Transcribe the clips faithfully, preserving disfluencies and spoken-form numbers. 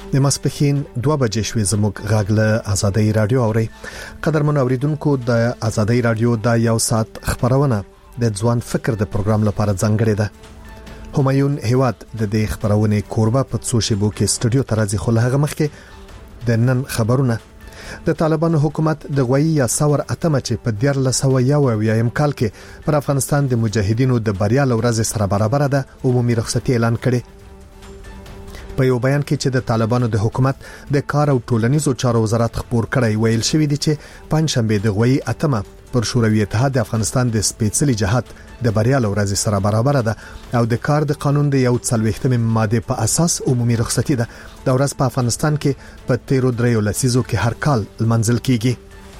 د ماسپښین دوه بجې شوې زموږ غږ له آزادۍ رادیو اوري. قدرمن اوریدونکو د آزادۍ رادیو د یو ساعت خبرونه د ځوان فکر د پروګرام لپاره ځانګړې ده. همایون هیواد د دې خبرونه کوربه په څو شیبو کې استودیو ته راځي، خو له هغه مخکې د نن خبرونه. د طالبانو حکومت د غوي یا ثور اتمه چې په دیارلس سوه یو اویایم کال کې پر افغانستان د مجاهدینو د بریا لورځ سره برابر ده عمومي رخصتي اعلان کړي. په یو بیان کې چې د طالبانو د حکومت د کار او ټولنیزو چارو وزارت خبر کړی ویل شوی دی چې پنځشنبه د غوي اتمه پر شوروي اتحاد د افغانستان د سپېڅلي جهاد د بریا لورځ سره برابر ده او د کار د قانون د یو څلوېښتمې ماده په اساس عمومي رخصتي ده. د ورځ په افغانستان کې په تیرو دریو لسیزو کې هر کال منځل کیږي.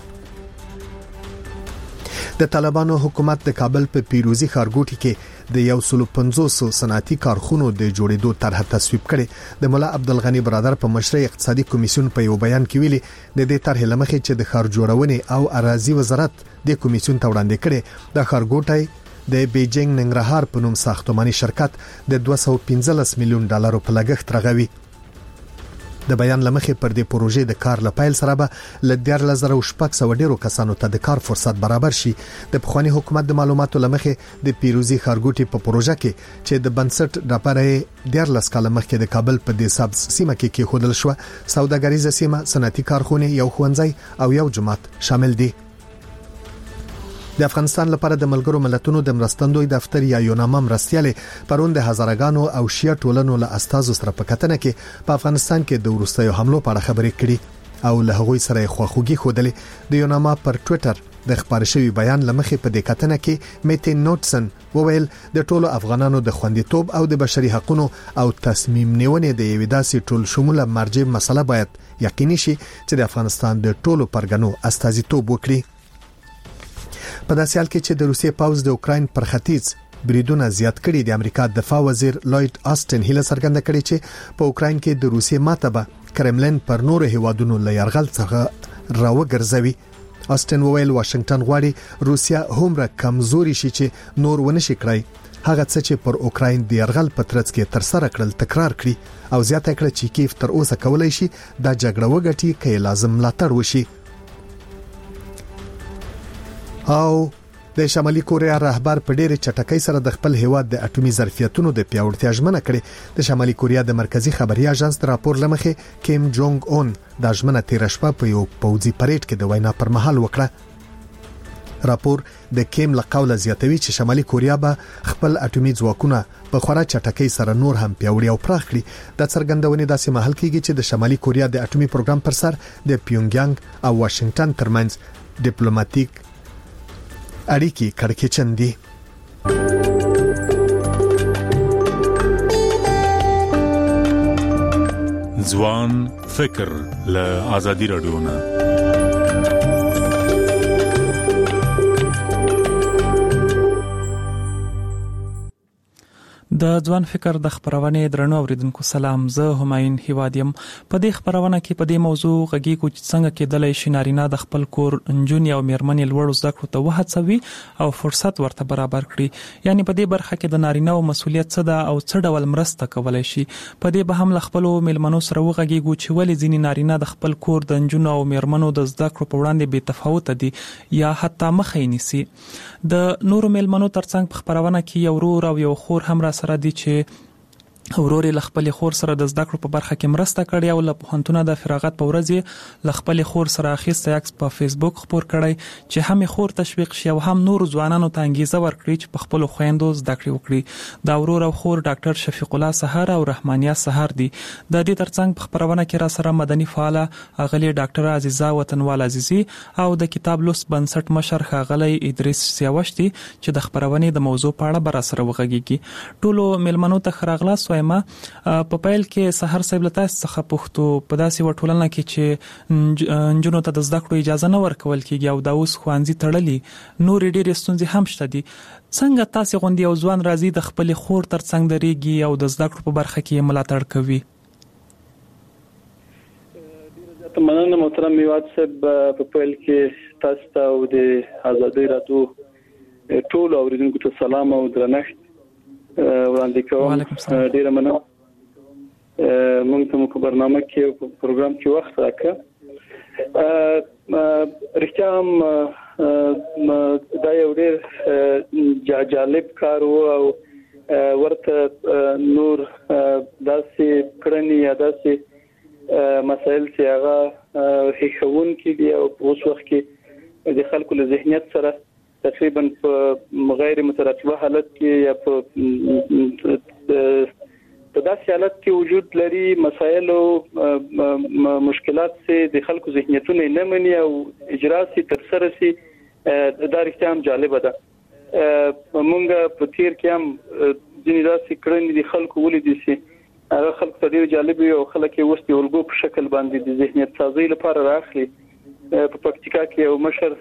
د طالبانو حکومت د کابل په پیروزي ښارګوټي کې د یو سل پنځوس صنعتي کارخونو د جوړېدو طرح تصویب کړي. د مولا عبدالغنی برادر په مشرۍ اقتصادي کمیسیون په یو بیان کې ویلي د دې طرح لمخې چې د ښار جوړونې او اراضي وزارت د کمیسیون ته وړاندې کړي د ښارګوټي د بیجینګ ننګرهار په نوم ساختماني شرکت د دوه سوه پنځلس میلیون ډالرو په لګښت رغوي. د بیان لمخې پر دې پروژې د کار لپایل سره به ل دیارلس زره شپږ سوه ډیرو کسانو ته د کار فرصت برابر شي. د پخوانی حکومت د معلوماتو لمخې د پیروزي ښارګوټي په پروژه کې چې د بنسټ لپاره دیارلس کال مخکې د کابل په دې سب سیمه کې کې خودل شو، سوداګریزه سیمه، صنعتي کارخونه، یو ښوونځی او یو جومات شامل دي. د افغانستان لپاره د ملګرو ملتونو د مرستندوی دفتر یا یوناما مرستياله پرون د هزارګانو او شیا ټولنو له استازو سره په کتنه کې په افغانستان کې د وروستیو حملو په اړه خبرې کړي او له هغوی سره خواخوږي خوده. د یوناما پر ټوئیټر د خبر شوی بیان لمخې په دې کتنه کې میټین نوټسن وویل د ټولو افغانانو د خوندیتوب او د بشري حقوقو او تصمیم نیونې د یوې داسې ټول شموله مرجع مسله باید یقیني شي چې د افغانستان د ټولو پرګنو استازیتوب وکړي. په داسې حال کې چې د روسیې پاوز د اوکراین پر ختیځ بریدونه زیات کړي، د امریکا دفاع وزیر لوید آستن هیله څرګنده کړې چې په اوکراین کې د روسیې ماته به کرملین پر نورو هیوادونو له یرغل څخه راوګرځوي. آستن وویل واشنگټن غواړي روسیا هومره کمزوري شي چې نور ونشي کړی هغه څه چې پر اوکراین د یرغل په ترڅ کې تر سره کړل تکرار کړي او زیاته کړه چې کیف تر اوسه کولای شي دا جګړه وګټي کې لازم ملاتړ وشي. او د شمالي کوریا رهبر په ډېر چټکۍ سره د خپل هیواد د اټومي ظرفیتونو د پیاوړتیا ژمنه کړې. د شمالي کوریا د مرکزی خبري اژانس د راپور لمخې کیم جونګ اون د ژمنه تیر شپه په یو پوځي پریډ کې د وینا پر مهال وکړه. راپور د کیم له قوله زیاتوي چې شمالي کوریا به خپل اټومي ځواکونه په خورا چټکۍ سره نور هم پیاوړي او پراخ کړي. د څرګندونې داسې محل کېږي چې د شمالي کوریا د اټومي پروګرام پر سر د پیونګیانګ او واشنگټن ترمنځ ډیپلوماټیک اړیکې کړکېچن دي. ځوان فکر له آزادي رادیو نه. د ځوان فکر د خبرونه درنو اوریدونکو سلام، زه همایون هیوادیم. په دې خبرونه کې په دې موضوع غږیږو چې څنګه کېدلای شي نارینه د خپل کور انجونی او میرمنې لوړ زده کړو ته وهڅوي او فرصت ورته برابر کړي. یعنی په دې برخه کې د نارینه او مسولیت څه ده او څه ډول مرسته کولای شي. په دې به هم خپل میلمنو سره وغږیږو چې ولې ځینې نارینه د خپل کور د انجونو او میرمنو د زده کړو په وړاندې بې تفاوت دي یا حتی مخې نیسي. د نورو میلمنو ترڅنګ په خبرونه کې یو ورور او یو خور هم را سره دي چې ورور له خپل خور سره د زده کړو په برخه کې مرسته کړې او له پوهنتونه د فراغت په ورځ له خپل خور سره اخیسته عکس په فیسبوک خبر کړی چې هم خور تشویق شي او هم نور ځوانانو ته انګیزه ورکړي چې په خپل خويندو زده کړې وکړي. دا ورور او خور ډاکټر شفیق الله سحر او رحمانیه سحر دي. د دې ترڅنګ په خبرونه کې را سره مدني فعال اغلی ډاکټر عزیزه وطنوال عزیزي او د کتاب لوس بنسټ مشر خاغلی ادریس سیاوشتي چې د خبرونه د موضوع په اړه بر سره وغږیږي. ټولو ملمنو ته خراغلاس ما په پایل کې سحر صاحب لته څخه پښتو په داسې وټولنه کې چې انجونو ته د زده کړو اجازه نه ورکول کیږي او دا اوس خوانزي تړلي نور ډېر ستونزې هم شته دي. څنګه تاسو غوندي او ځوان راځي د خپل خور ترڅنګ درېږي او د زده کړو په برخه کې ملاتړ کوي؟ مننه محترم میواد صاحب. په پایل کې تاسو ته او د آزادۍ رادیو ټول اوریدونکو ته سلام او درنښت وړاندې کوم. ډیره مننه. موږ ته په برنامه کې او په پروګرام کې وخت راکړ. رښتیا هم دا یو ډېر جالب کار و او ورته نور داسې کړنې یا داسې مسایل چې هغه هیښون کې دي او په اوس وخت کې د خلکو له ذهنیت سره تقریبا په غیر مترتبه حالت کې یا په په داسې حالت کې وجود لري مسایل او مشکلات چې د خلکو ذهنیتونه نه مني او اجرا سي تر سره سي دا رښتیا هم جالب ده. موږ په تیر کې هم ځینې داسې کړنې دي خلکو ولیدي سي هغه خلکو ته ډېر جالب وي او خلک یې اوس د الګو په شکل باندې د ذهنیت سازي لپاره راخلي. په پکتیکا کې یو مشر